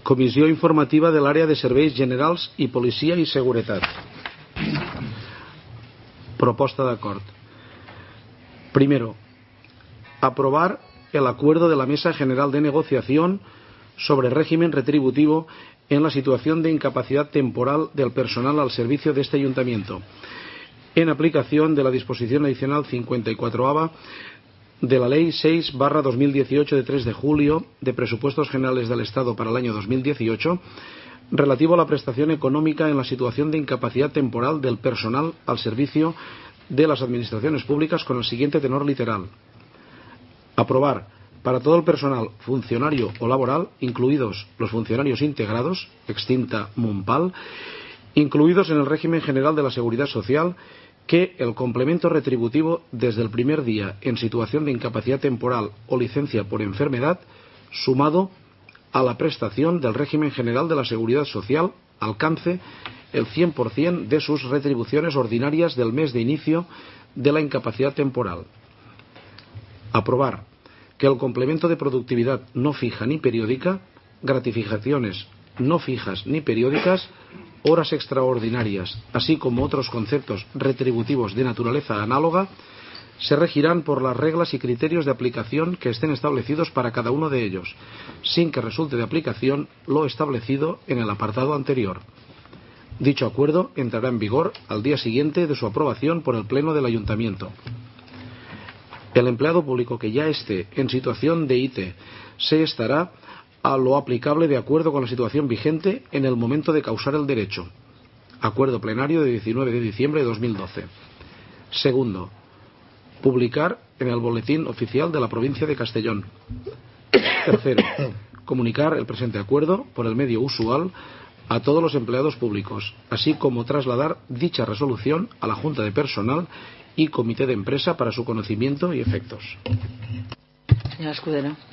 Comissió informativa de l'àrea de serveis generals i policia i seguretat. Proposta d'acord. Primero, aprobar el acuerdo de la Mesa General de Negociación sobre régimen retributivo en la situación de incapacidad temporal del personal al servicio de este ayuntamiento, en aplicación de la disposición adicional 54ª de la Ley 6/2018 de 3 de julio de Presupuestos Generales del Estado para el año 2018, relativo a la prestación económica en la situación de incapacidad temporal del personal al servicio de las administraciones públicas, con el siguiente tenor literal. Aprobar para todo el personal funcionario o laboral, incluidos los funcionarios integrados, extinta MUNPAL, incluidos en el régimen general de la Seguridad Social, que el complemento retributivo desde el primer día en situación de incapacidad temporal o licencia por enfermedad, sumado a la prestación del régimen general de la Seguridad Social, alcance el 100% de sus retribuciones ordinarias del mes de inicio de la incapacidad temporal. Aprobar que el complemento de productividad no fija ni periódica, gratificaciones no fijas ni periódicas, horas extraordinarias, así como otros conceptos retributivos de naturaleza análoga, se regirán por las reglas y criterios de aplicación que estén establecidos para cada uno de ellos, sin que resulte de aplicación lo establecido en el apartado anterior. Dicho acuerdo entrará en vigor al día siguiente de su aprobación por el Pleno del Ayuntamiento. El empleado público que ya esté en situación de ITE se estará a lo aplicable de acuerdo con la situación vigente en el momento de causar el derecho. Acuerdo plenario de 19 de diciembre de 2012. Segundo, publicar en el Boletín Oficial de la Provincia de Castellón. Tercero, comunicar el presente acuerdo por el medio usual a todos los empleados públicos, así como trasladar dicha resolución a la Junta de Personal y Comité de Empresa para su conocimiento y efectos. Señora Escudero.